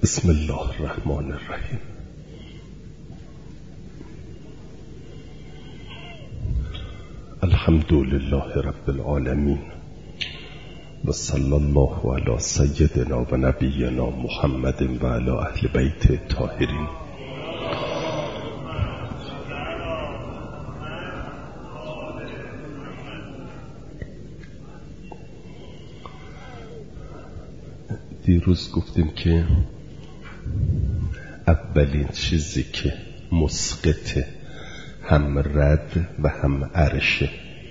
بسم الله الرحمن الرحیم. الحمد لله رب العالمین و صلی الله علی سیدنا و نبینا محمد و علی اهل بیت الطاهرین. دیروز گفتیم که اولین چیزی که مسقط هم رد و هم عرشه،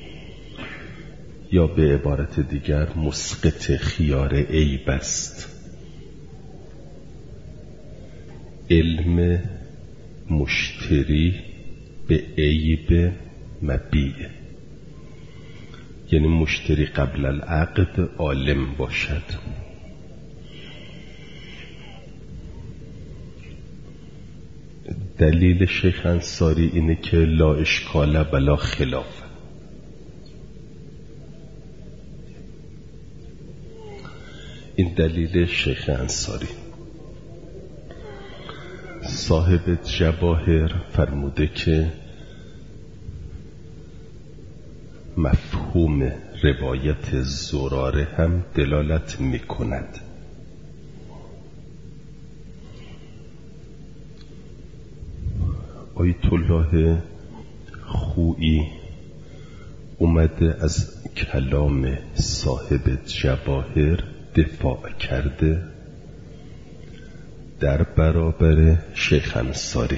یا به عبارت دیگر مسقط خیار عیب است. علم مشتری به عیب مبیع، یعنی مشتری قبل العقد عالم باشد. دلیل شیخ انصاری اینه که لا اشکال بلا خلاف. این دلیل شیخ انصاری. صاحب جواهر فرموده که مفهوم روایت زراره هم دلالت میکند. آیت الله خویی اومده از کلام صاحب جواهر دفاع کرده در برابر شیخ انصاری.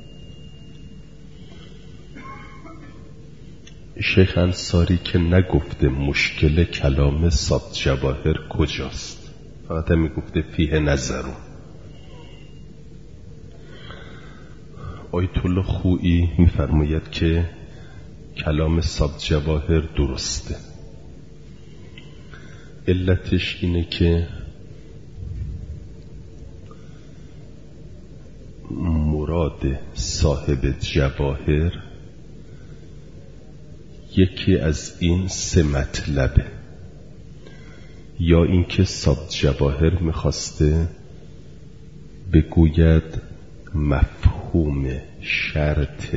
شیخ انصاری که نگفته مشکل کلام صاحب جواهر کجاست، فقط می گفته فیه نظرون. آیت الله خویی می‌فرماید که کلام صاحب جواهر درسته. علتش اینه که مراد صاحب جواهر یکی از این سه مطلبه. یا اینکه صاحب جواهر میخواسته بگوید مفهوم شرط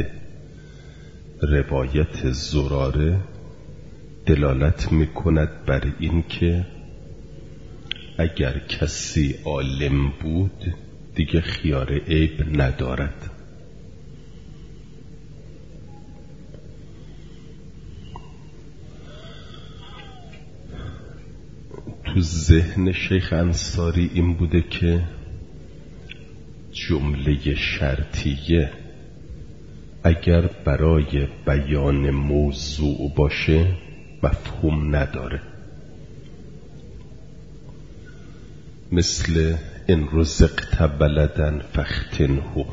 روایت زراره دلالت میکند بر این که اگر کسی عالم بود دیگه خیار عیب ندارد. تو ذهن شیخ انصاری این بوده که جمله شرطیه اگر برای بیان موضوع باشه مفهوم نداره. مثل ان رزقت ولدا فاختنه،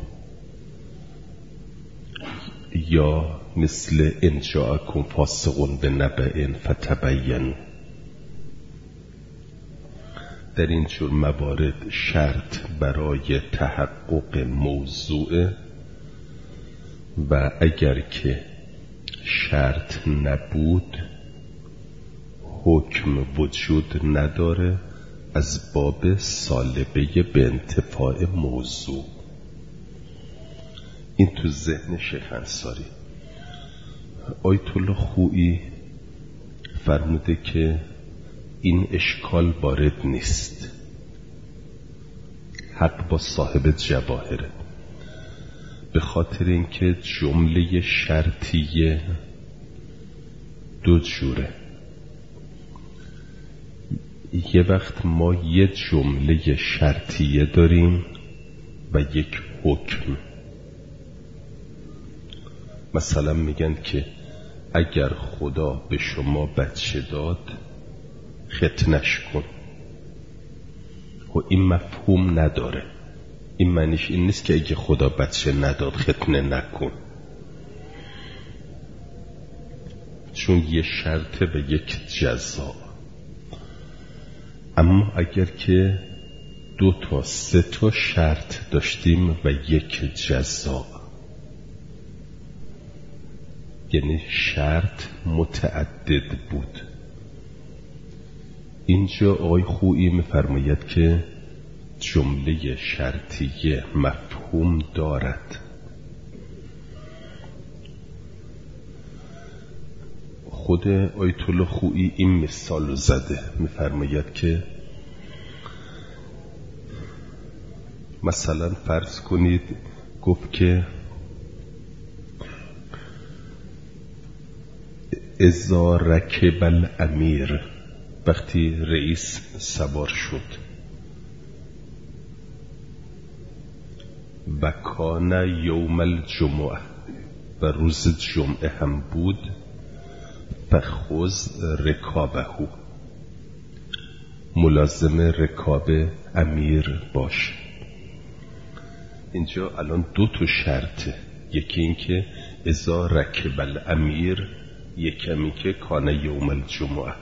یا مثل ان جاءکم فاسق بنبأ فتبینوا. در این جور موارد شرط برای تحقق موضوع و اگر که شرط نبود حکم وجود نداره از باب سالبه به انتفاع موضوع. این تو ذهن شیخ انصاری. آیت الله خویی فرموده که این اشکال وارد نیست، حق با صاحب جواهره، به خاطر اینکه جمله شرطیه دو جوره. یه وقت ما یه جمله شرطیه داریم و یک حکم. مثلا میگن که اگر خدا به شما بچه داد ختنش کن. و این مفهوم نداره. این معنیش این نیست که اگه خدا بچه نداد ختنه نکن، چون یه شرط به یک جزا. اما اگر که 2 تا 3 تا شرط داشتیم و یک جزا، یعنی شرط متعدد بود، اینجا آقای خویی می‌فرماید که جمله شرطیه مفهوم دارد. خود آیت الله خویی این مثال رو زده، می‌فرماید که مثلا فرض کنید گفت که اذا رکب الامیر، وقتی رئیس سوار شد، و کان یوم الجمعه، و روز جمعه هم بود، فخذ رکابه، ملازم رکاب امیر باش. اینجا الان دو تا شرطه، یکی این که اذا رکب الامیر، یکمی که کان یوم الجمعه.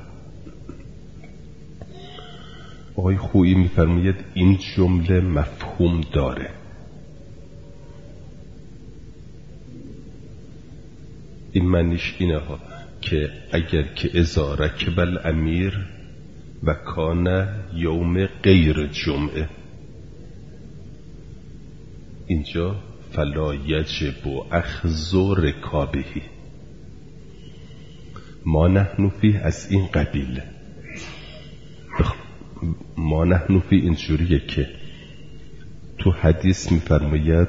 آقای خویی میفرماید این جمله مفهوم داره. این معنیش اینه ها که اگر که اذا رکب الامیر و کان یوم غیر جمعه، اینجا فلا یجب اخذ رکابه، ما نحن فی از این قبیله. ما نحن فی اینجوریه که تو حدیث میفرماید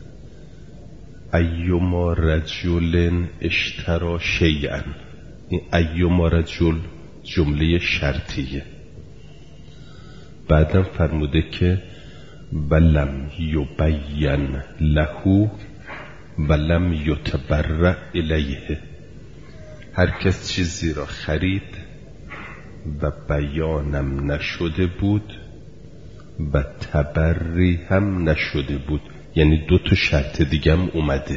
ایما رجل اشترا شیئا، این ایما رجل جمله شرطیه. بعدم فرموده که ولم یبین له ولم یتبرع الیه، هر کس چیزی را خرید و بیانم نشده بود و تبری هم نشده بود، یعنی دو تا شرط دیگه هم اومده.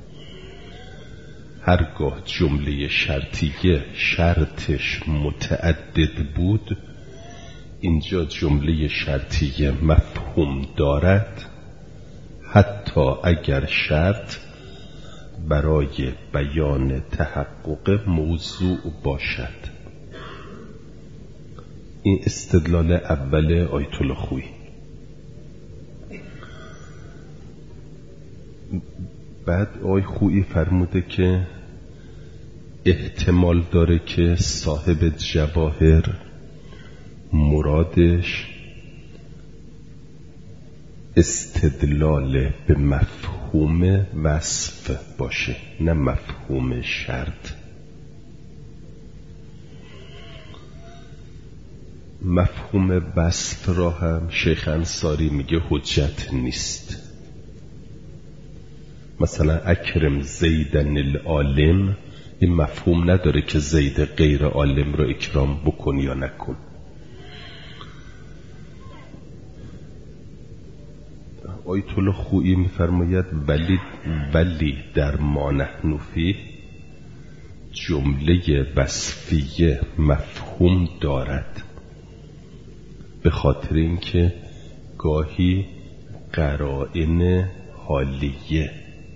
هرگاه جمله شرطیه شرطش متعدد بود، اینجا جمله شرطیه مفهوم دارد، حتی اگر شرط برای بیان تحقق موضوع باشد. این استدلال اول آیت الله خویی. بعد آیت خویی فرموده که احتمال داره که صاحب جواهر مرادش استدلال به مفهوم وصف باشه، نه مفهوم شرط. مفهوم وصف را هم شیخ انصاری میگه حجت نیست. مثلا اکرم زیدن العالم، این مفهوم نداره که زید غیر عالم را اکرام بکن یا نکن. آیت الله خویی میفرماید ولی در ما نحن فیه جمله وصفیه مفهوم دارد، به خاطر اینکه گاهی قرائن حالیه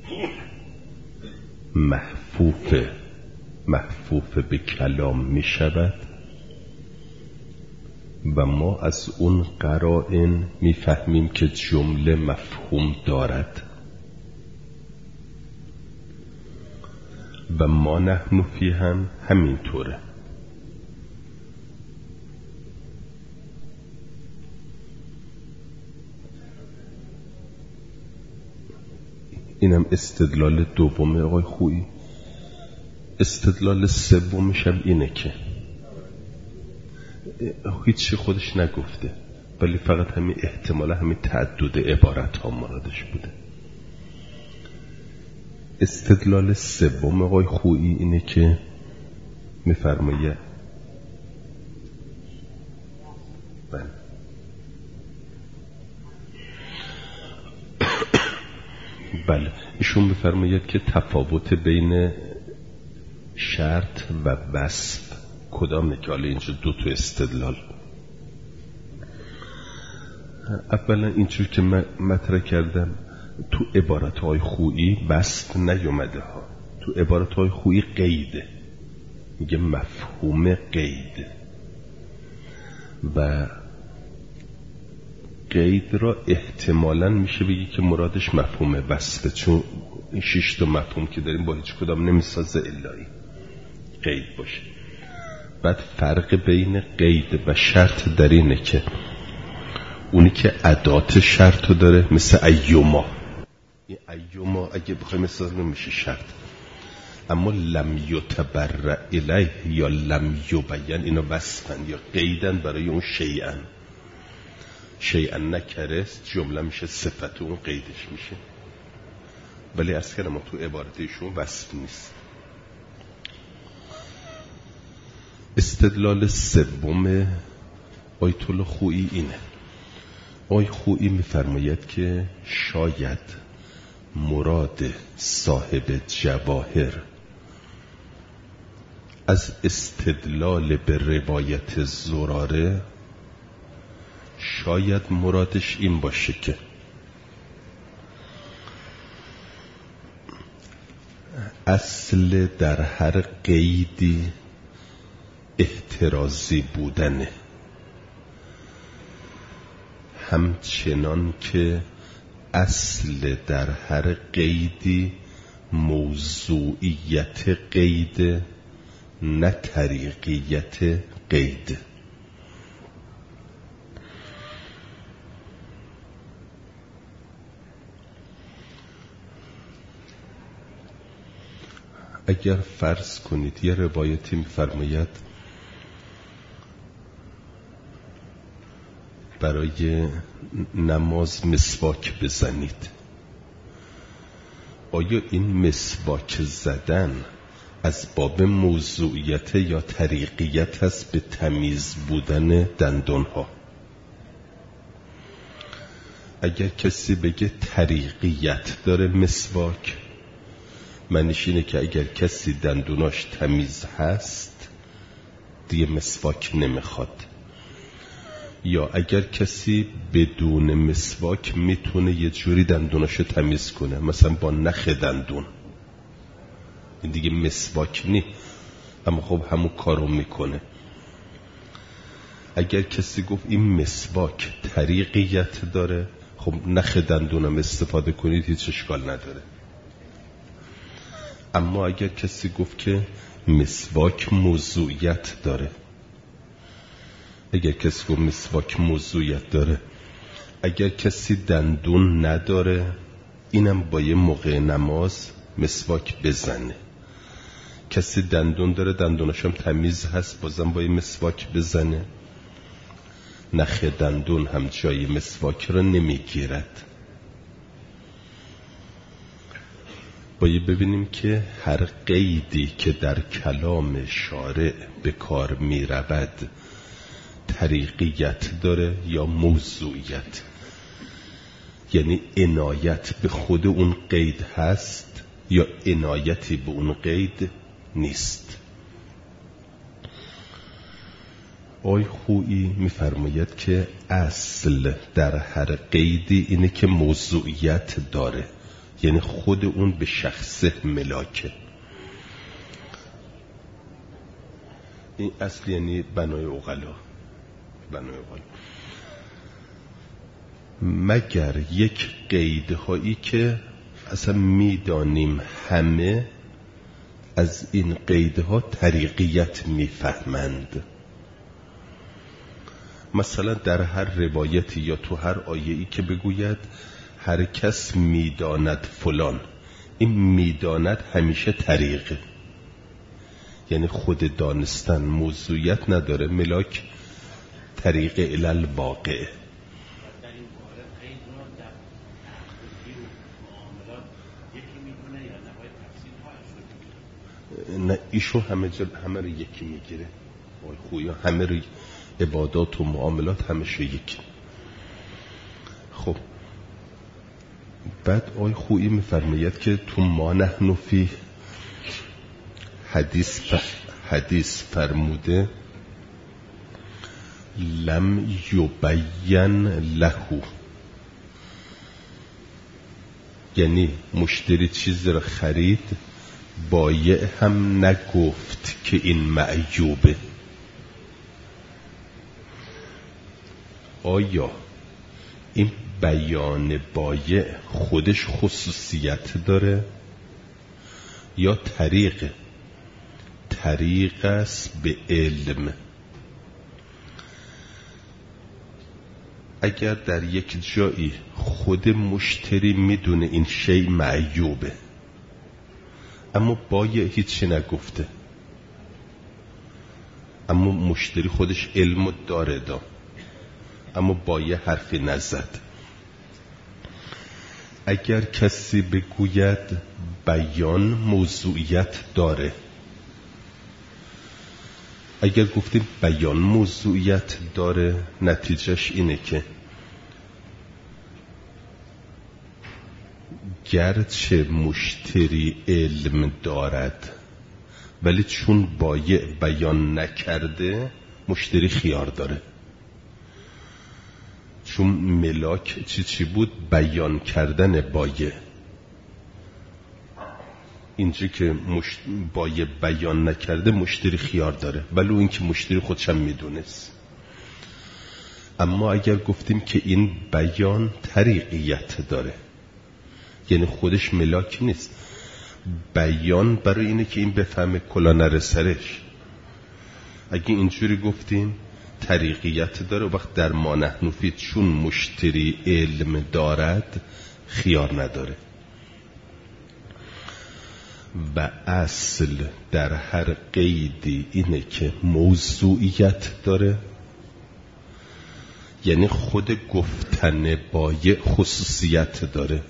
محفوف به کلام می شود و ما از اون قرائن می فهمیم که جمله مفهوم دارد. و ما نحن فی هم همینطوره. اینم استدلال دوم آقای خویی. استدلال سومش هم اینه که هیچی خودش نگفته، ولی فقط همین احتمال همین تعدد عبارت ها مرادش بوده. استدلال سوم آقای خویی اینه که میفرمایه بله ایشون میفرماید که تفاوت بین شرط و وصف کدامه؟ که حالا اینجا دو تا استدلال. اولا اینجور که من مطرح کردم تو عبارتهای خویی وصف نیومده ها، تو عبارتهای خویی قیده، میگه مفهوم قید. و قید را احتمالاً میشه بگی که مرادش مفهوم وصفه، چون این 6 تا مفهوم که داریم با هیچ کدام نمیسازه الایی قید باشه. بعد فرق بین قید و شرط در اینه که اونی که ادات شرط رو داره مثل ایوما، این ایوما اگه بخوایم مثال میشه شرط، اما لم یتبرع الیه یا لم یبین اینا وصفن یا قیدن برای اون شیئا نکره جمله میشه صفت اون قیدش میشه، ولی از که ما تو عبارتشون وصف نیست. استدلال سوم آیت الله خویی اینه. آی خویی میفرماید که شاید مراد صاحب جواهر از استدلال به روایت زراره شاید مرادش این باشه که اصل در هر قیدی احترازی بودنه، همچنان که اصل در هر قیدی موضوعیت قید نه طریقیت قید. اگر فرض کنید یه روایتی می‌فرماید برای نماز مسواک بزنید، آیا این مسواک زدن از باب موضوعیت یا طریقیت هست به تمیز بودن دندانها؟ اگر کسی بگه طریقیت داره مسواک، معنیش اینه که اگر کسی دندوناش تمیز هست دیگه مسواک نمیخواد، یا اگر کسی بدون مسواک میتونه یه جوری دندوناشو تمیز کنه، مثلا با نخ دندون، این دیگه مسواک نی، اما خب همون کارو میکنه. اگر کسی گفت این مسواک طریقیت داره، خب نخ دندونم استفاده کنید هیچ اشکال نداره. اما اگر کسی گفت که مسواک موضوعیت داره، اگر کسی گفت مسواک موضوعیت داره، اگر کسی دندون نداره اینم با یه موقع نماز مسواک بزنه، کسی دندون داره دندوناشم تمیز هست بازم با یه مسواک بزنه، نخ دندون هم جای مسواک را نمیگیرد. باید ببینیم که هر قیدی که در کلام شارع به کار می رود طریقیت داره یا موضوعیت، یعنی عنایت به خود اون قید هست یا عنایتی به اون قید نیست. آی خویی میفرماید که اصل در هر قیدی اینه که موضوعیت داره، یعنی خود اون به شخص ملاکه. این اصل یعنی بنای عقلا. مگر یک قیدهایی که اصلا میدانیم همه از این قیدها طریقیت میفهمند، مثلا در هر روایتی یا تو هر آیه‌ای که بگوید هر کس میداند فلان، این میداند همیشه طریقه، یعنی خود دانستن موضوعیت نداره، ملاک طریق علل واقعه. نه ایشو همه رو یکی میگیره، خویا همه رو، عبادات و معاملات همه یکی. خب بعد آی خویی میفرماید که تو ما نحن فی حدیث فرموده لم یبین له، یعنی مشتری چیز را خرید بایع هم نگفت که این معیوبه. آیا این بیان بایع خودش خصوصیت داره یا طریق است به علم؟ اگر در یک جایی خود مشتری میدونه این شی معیوبه اما بایع هیچی نگفته، اما مشتری خودش علمو داره اما بایع حرفی نزد، اگر کسی بگوید بیان موضوعیت داره، اگر گفتیم بیان موضوعیت داره نتیجهش اینه که گرچه مشتری علم دارد ولی چون بایع بیان نکرده مشتری خیار داره، چون ملاک چی بود؟ بیان کردن بایع. اینجا که بایع بیان نکرده مشتری خیار داره، ولو این که مشتری خودش هم میدونست. اما اگر گفتیم که این بیان طریقیت داره، یعنی خودش ملاک نیست، بیان برای اینه که این بفهمه کلا نره سرش، اگه اینجوری گفتیم طریقیت داره، وقت در ما نحن فی چون مشتری علم دارد خیار نداره. و اصل در هر قیدی اینه که موضوعیت داره، یعنی خود گفتن بایع خصوصیت داره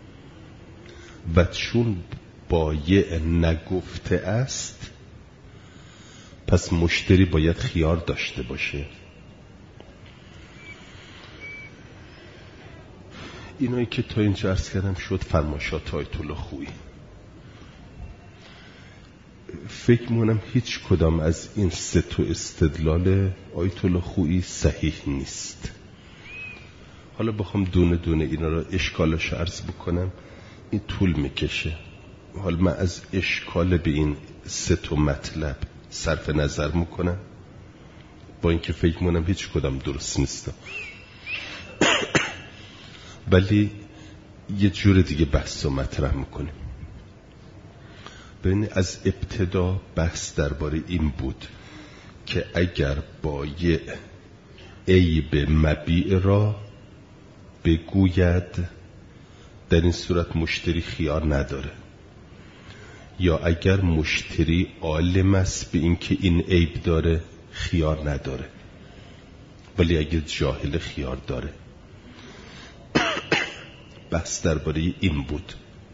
و چون بایع نگفته است پس مشتری باید خیار داشته باشه. اینایی که تا اینجا عرض کردم شد فرمایشات آیت الله خویی. فکر می‌کنم هیچ کدام از این سه تا استدلال آیت الله خویی صحیح نیست. حالا بخوام دونه دونه اینا رو اشکالش عرض بکنم این طول میکشه. حالا من از اشکال به این سه تا مطلب صرف نظر میکنم، با اینکه فکر می‌کنم هیچ کدام درست نیست، ولی یه جور دیگه بحث رو مطرح میکنیم. ببینید از ابتدا بحث درباره این بود که اگر بایع عیب مبیع را بگوید در این صورت مشتری خیار نداره، یا اگر مشتری عالم است به این که این عیب داره خیار نداره، ولی اگر جاهل خیار داره. بحث درباره این بود.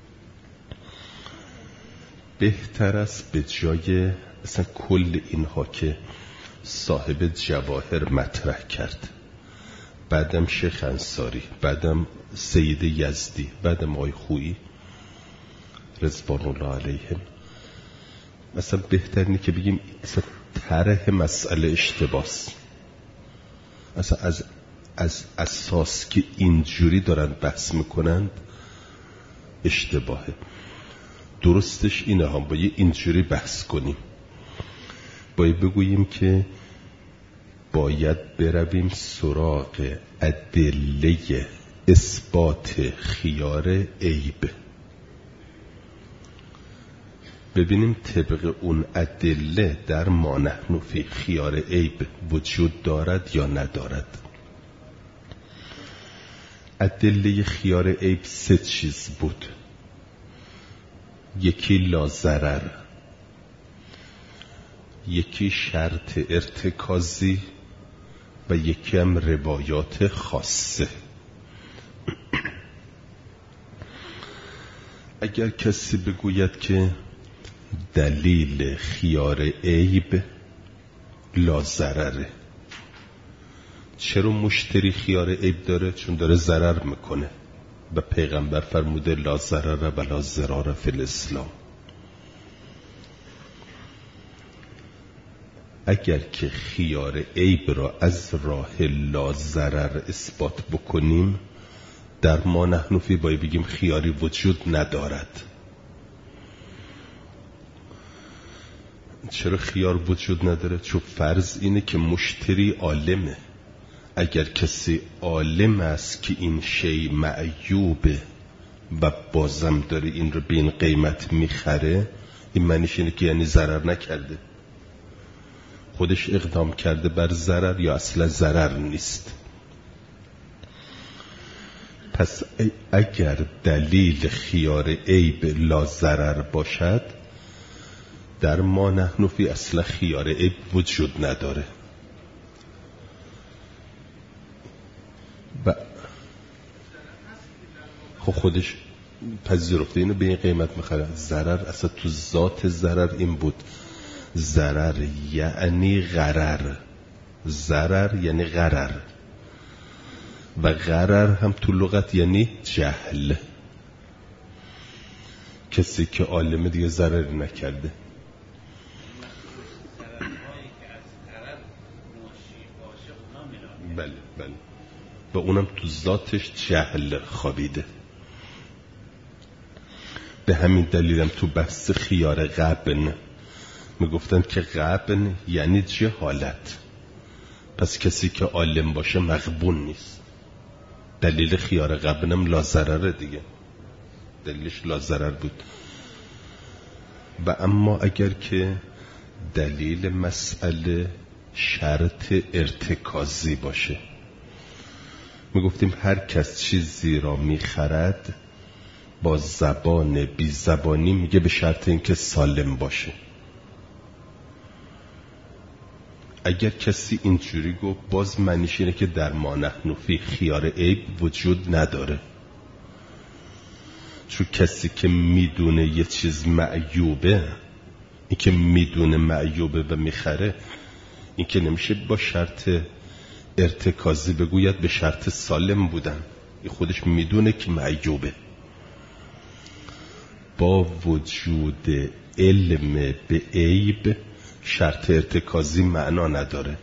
بهتر است به جای اصلا کل اینها که صاحب جواهر مطرح کرد، بعدم شیخ انصاری، بعدم سید یزدی، بعدم آقای خویی رضوان الله علیهم، مثلا بهتر اینه که بگیم اصلا طرح مسئله اشتباس، اصلا از اساس که اینجوری دارن بحث میکنند اشتباهه. درستش اینه ها، باید اینجوری بحث کنیم، باید بگوییم که باید برویم سراغ ادله اثبات خیار عیب، ببینیم طبق اون ادله در ما نحن فی خیار عیب وجود دارد یا ندارد. ادله خیار عیب سه چیز بود. یکی لاضرر، یکی شرط ارتکازی و یکی هم روایات خاصه. اگر کسی بگوید که دلیل خیار عیب لاضرره، چرا مشتری خیار عیب داره؟ چون داره ضرر میکنه و پیغمبر فرموده لا ضرر و لا ضرار فی الاسلام. اگر که خیار عیب را از راه لا ضرر اثبات بکنیم در ما نحن فی باید بگیم خیاری وجود ندارد. چرا خیار وجود نداره؟ چون فرض اینه که مشتری عالمه. اگر کسی عالم است که این شی معیوبه و بازم داره این رو به این قیمت میخره، این معنیش اینه که یعنی ضرر نکرده، خودش اقدام کرده بر ضرر یا اصلا ضرر نیست. پس اگر دلیل خیار عیب لا ضرر باشد، در ما نحن فی اصلا خیار عیب وجود نداره. خودش پذیرفته اینو به این قیمت میخره. ضرر اصلا تو ذات ضرر این بود، ضرر یعنی غرر، ضرر یعنی غرر و غرر هم تو لغت یعنی جهل. کسی که عالمه دیگه ضرری نکرده. بله بله، و اونم تو ذاتش جهل خوابیده. به همین دلیلم تو بحث خیار غبن میگفتن که غبن یعنی جهالت، پس کسی که عالم باشه مغبون نیست. دلیل خیار غبنم لازرره دیگه، دلیلش لازرر بود. و اما اگر که دلیل مسئله شرط ارتکازی باشه، میگفتیم هر کس چیزی را میخرد با زبان بی زبانی میگه به شرط اینکه سالم باشه. اگر کسی اینجوری گفت، باز معنیش اینه که در ما نحن فی خیار عیب وجود نداره. چون کسی که میدونه یه چیز معیوبه، این که میدونه معیوبه و میخره، این که نمیشه با شرط ارتکازی بگوید به شرط سالم بودن. این خودش میدونه که معیوبه. با وجود علم به عیب شرط ارتکازی معنا نداره.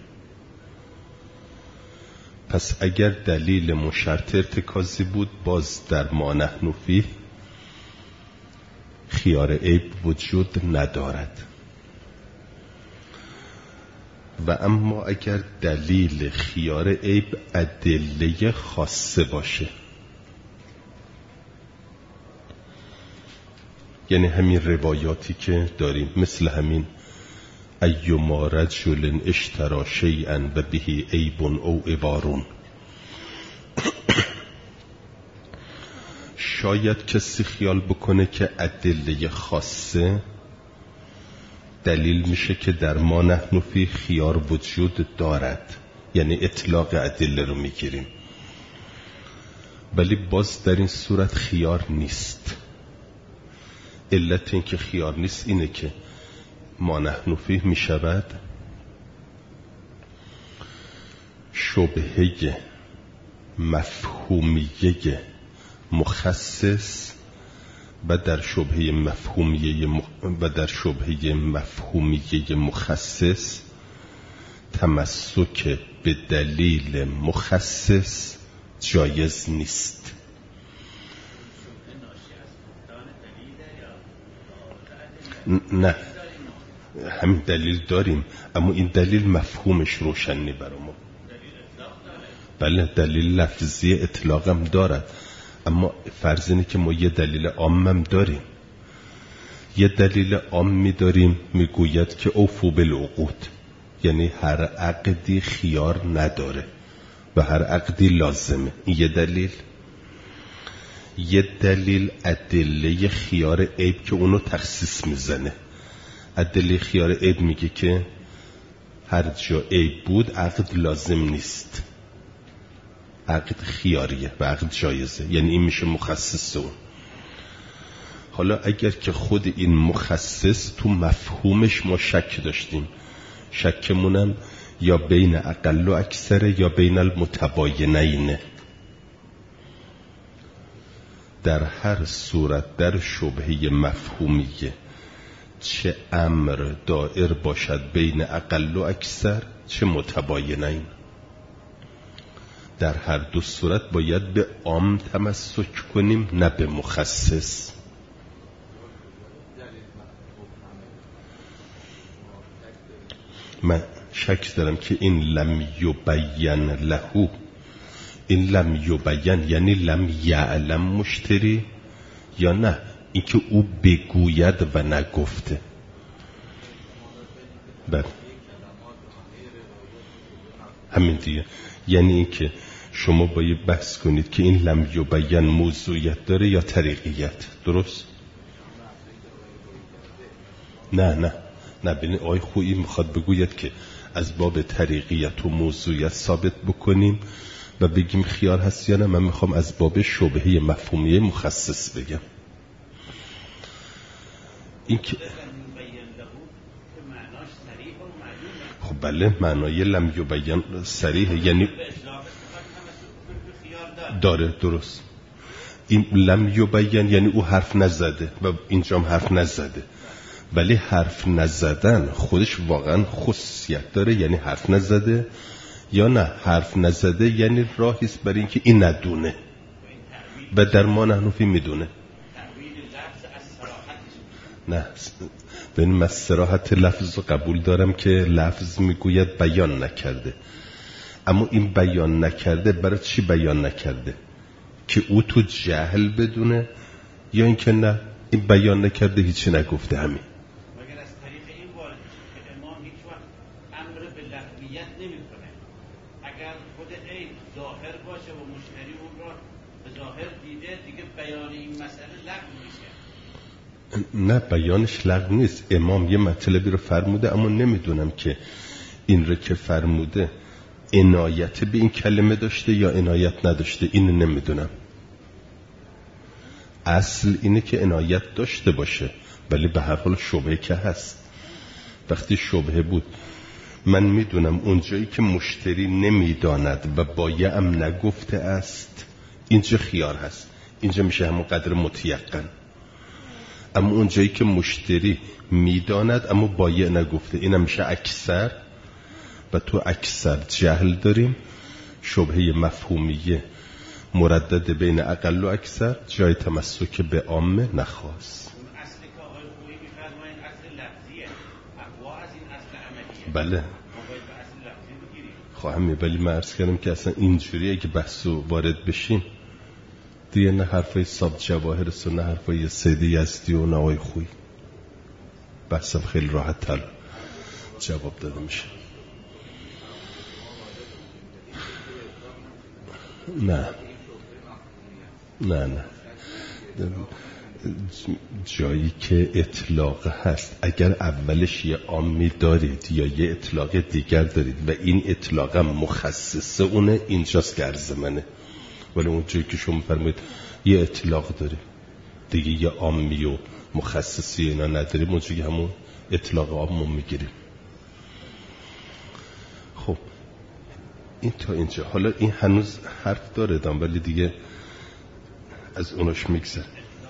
پس اگر دلیل شرط ارتکازی بود، باز در ما نحن فی خیار عیب وجود ندارد. و اما اگر دلیل خیار عیب ادله خاصه باشه، یعنی همین روایاتی که داریم، مثل همین ایما رجل اشترا شیئا و به عیب او عبارون، شاید کسی خیال بکنه که ادله خاصه دلیل میشه که در ما نحن فی خیار وجود دارد، یعنی اطلاق ادله رو میگیریم. ولی باز در این صورت خیار نیست. علت این که خیار نیست اینه که ما نحن فی میشود شبهه مفهومیه مخصص و در شبهه مفهومیه مخصص تمسک به دلیل مخصص جایز نیست. نه، همین دلیل داریم، اما این دلیل مفهومش روشن نی برای ما. بله، دلیل لفظی اطلاقم دارد، اما فرض اینه که ما یه دلیل عامم داریم. یه دلیل عامی داریم میگوید که اوفو بالعقود، یعنی هر عقدی خیار نداره و هر عقدی لازمه. این یه دلیل. یه دلیل ادله خیار عیب که اونو تخصیص میزنه. ادله خیار عیب میگه که هر جا عیب بود عقد لازم نیست، عقد خیاریه و عقد جایزه، یعنی این میشه مخصص اون. حالا اگر که خود این مخصص تو مفهومش ما شک داشتیم، شکمونم یا بین اقل و اکثره یا بین المتباینین، در هر صورت در شبهه مفهومیه چه امر دائر باشد بین اقل و اکثر چه متباینین، در هر دو صورت باید به عام تمسک کنیم نه به مخصص. من شک دارم که این لم یبین له، این لم یبین یعنی لم یعلم مشتری یا نه این که او بگوید و نگفته. بله همین دیگه، یعنی این که شما باید بحث کنید که این لم یبین موضوعیت داره یا طریقیت. درست؟ نه ببین آقای خویی میخواد بگوید که از باب طریقیت و موضوعیت ثابت بکنیم و بگیم خیار هست یا نه. من میخوام از باب شبهه مفهومیه مخصص بگم. این که خب بله معنای لم یبین صریح یعنی داره. درست. این لم یبین یعنی او حرف نزده و اینجام حرف نزده، ولی حرف نزدن خودش واقعا خصوصیت داره. یعنی حرف نزده یا نه حرف نزده یعنی راهیست برای اینکه این ندونه و در ما نحنفی میدونه. نه ببین من صراحت لفظ قبول دارم که لفظ میگوید بیان نکرده، اما این بیان نکرده برای چی بیان نکرده؟ که او تو جهل بدونه یا اینکه نه این بیان نکرده هیچی نگفته همین. مگر از طریق این وارد که امام هیچ وقت امر به لغویت نمیکنه. اگر خود عین ظاهر باشه و مشتری اون را به ظاهر دیده دیگه بیان این مسئله لغو میشه. نه بیانش لغو نیست. امام یه مطلبی رو فرموده اما نمیدونم که این رو که فرموده عنایت به این کلمه داشته یا عنایت نداشته، این نمیدونم. اصل اینه که عنایت داشته باشه، ولی به هر حال شبهه که هست. وقتی شبهه بود من میدونم اونجایی که مشتری نمیداند و بایعم نگفته است اینجا خیار هست، اینجا میشه همون قدر متیقن. اما اونجایی که مشتری میداند اما بایع نگفته اینم میشه اکثر، و تو اکثر جهل داریم. شبهه مفهومیه مردد بین اقل و اکثر، جای تمسک به عامه نخواست. اون اصلی که آقای خویی میفرمایند اصل لفظیه، اقوا از این اصل عملیه. بله ما باید به اصل لفظی بگیریم. خواهم ولی من عرض کردم که اصلا اینجوریه که بحثو وارد بشیم دیگه نه حرفای صاحب جواهر است و نه حرفای سید یزدی و آقای خویی. بحثم خیلی راحت تر جواب داده میشه. نه جایی که اطلاق هست اگر اولش یه عامی دارید یا یه اطلاق دیگر دارید و این اطلاق مخصصه اونه، اینجاست که عرض منه. ولی اون جایی که شما فرمایید یه اطلاق داریم دیگه یه عامی و مخصصی اینا نداریم، اونجایی همون اطلاق عامو میگیریم. خب این تا اینجا. حالا این هنوز حرف داره دام ولی دیگه از اوناش میگذر.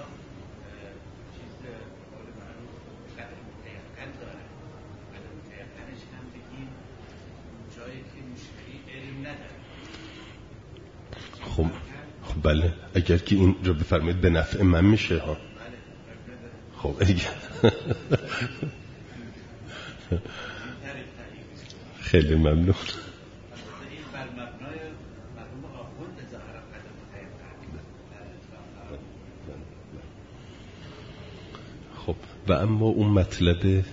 خب بله اگر که این رو بفرمایید به نفع من میشه ها. خب خیلی ممنون. خب و اما اون مطلب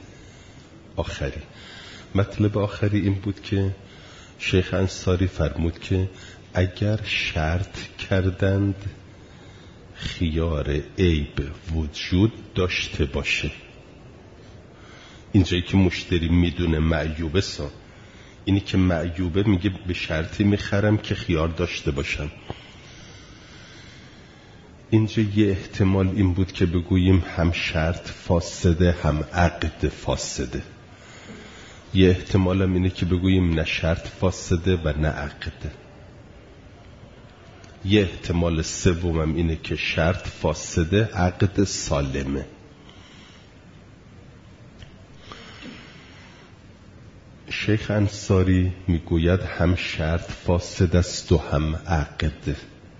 آخری این بود که شیخ انصاری فرمود که اگر شرط کردند خیار عیب وجود داشته باشه، اینجایی که مشتری میدونه معیوبه سا، اینی که معیوبه میگه به شرطی میخرم که خیار داشته باشم. اینجا یه احتمال این بود که بگوییم هم شرط فاسده هم عقد فاسده. یه احتمال هم اینه که بگوییم نه شرط فاسده و نه عقد. یه احتمال سومم اینه که شرط فاسده عقد سالمه. شیخ انصاری میگوید هم شرط فاسد است و هم عقد.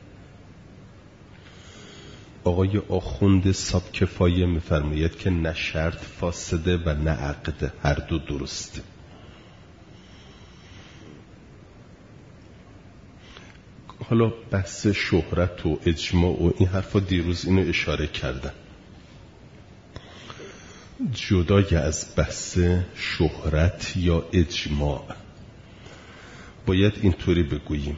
آقای آخوند صاحب کفایه میفرماید که نه شرط فاسده و نه عقد، هر دو درسته. حالا بحث شهرت و اجماع و این حرفا دیروز اینو اشاره کردم. جدای از بحث شهرت یا اجماع باید اینطوری بگوییم: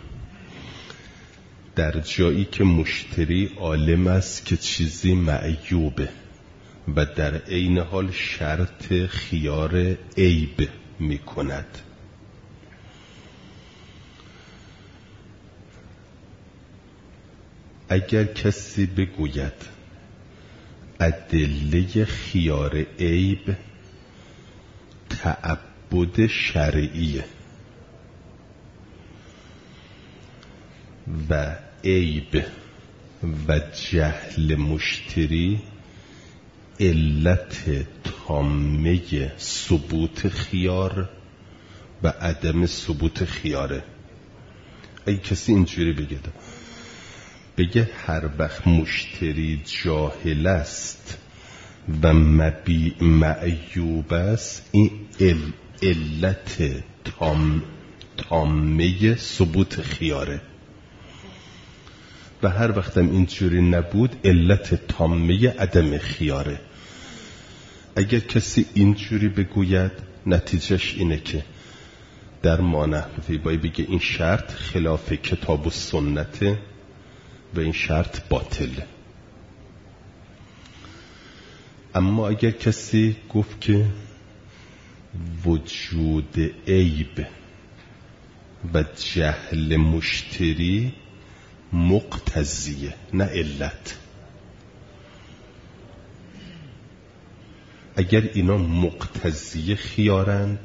در جایی که مشتری عالم است که چیزی معیوبه و در عین حال شرط خیار عیب می کند، اگر کسی بگوید ادله خیار عیب تعبد شرعیه و عیب و جهل مشتری علت تامه ثبوت خیار و عدم ثبوت خیاره، اگه کسی اینجوری بگه هر وقت مشتری جاهل است و مبیع معیوب است، این علت تامه ثبوت خیاره، و هر وقتم اینجوری نبود علت تامه عدم خیاره. اگر کسی اینجوری بگوید نتیجهش اینه که در مانحوی باید بگه این شرط خلاف کتاب و سنته و این شرط باطله. اما اگر کسی گفت که وجود عیب و جهل مشتری مقتضیه نه علت، اگر اینا مقتضی خیارند،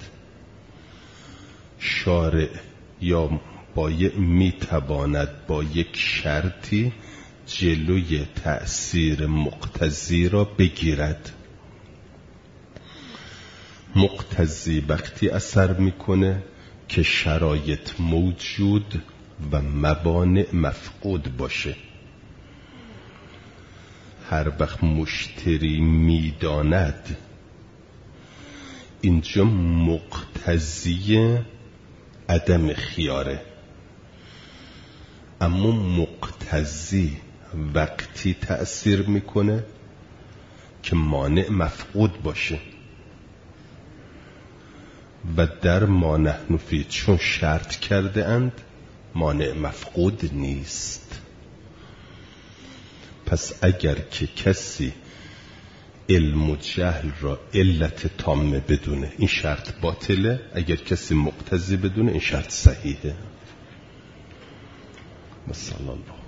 شارع یا میتواند با یک شرطی جلوی تأثیر مقتضی را بگیرد. مقتضی وقتی اثر میکنه که شرایط موجود و موانع مفقود باشه. هر وقت مشتری میداند اینجا مقتضی عدم خیاره، اما مقتضی وقتی تأثیر میکنه که مانع مفقود باشه، و در ما نحن فی چون شرط کرده اند مانع مفقود نیست. پس اگر که کسی علم و جهل را علت تامه بدونه این شرط باطله، اگر کسی مقتضی بدونه این شرط صحیحه. مثلا الله